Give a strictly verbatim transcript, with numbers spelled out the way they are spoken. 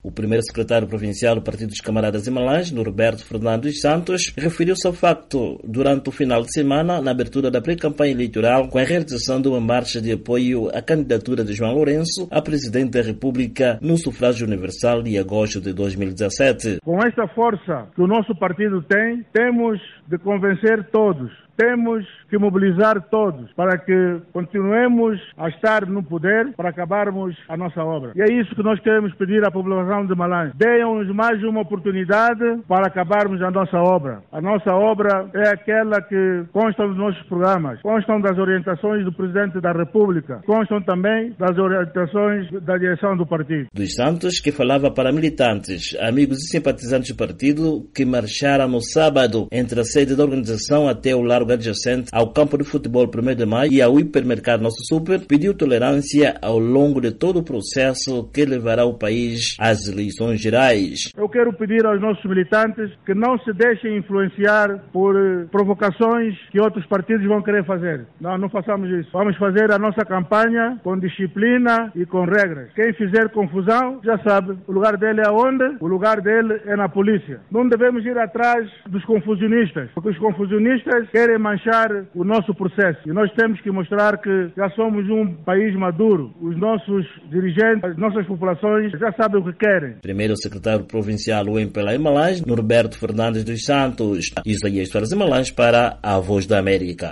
O primeiro secretário provincial do Partido dos Camaradas Himalães, Norberto Fernando dos Santos, referiu-se ao facto durante o final de semana, na abertura da pré-campanha eleitoral, com a realização de uma marcha de apoio à candidatura de João Lourenço a presidente da República no sufrágio universal de agosto de dois mil e dezessete. Com esta força que o nosso partido tem, temos de convencer todos. Temos que mobilizar todos para que continuemos a estar no poder para acabarmos a nossa obra. E é isso que nós queremos pedir à população de Malange. Deem-nos mais uma oportunidade para acabarmos a nossa obra. A nossa obra é aquela que consta dos nossos programas, constam das orientações do Presidente da República, constam também das orientações da direção do partido. Dos Santos, que falava para militantes, amigos e simpatizantes do partido que marcharam no sábado entre a sede da organização até o Largo adjacente ao campo de futebol primeiro de maio e ao hipermercado Nosso Super, pediu tolerância ao longo de todo o processo que levará o país às eleições gerais. Eu quero pedir aos nossos militantes que não se deixem influenciar por provocações que outros partidos vão querer fazer. Não, não façamos isso. Vamos fazer a nossa campanha com disciplina e com regras. Quem fizer confusão já sabe, o lugar dele é onde? O lugar dele é na polícia. Não devemos ir atrás dos confusionistas, porque os confusionistas querem manchar o nosso processo. E nós temos que mostrar que já somos um país maduro. Os nossos dirigentes, as nossas populações já sabem o que querem. Primeiro secretário provincial do M P L A Himalães, Norberto Fernandes dos Santos. Isaías Soares Himalães para a Voz da América.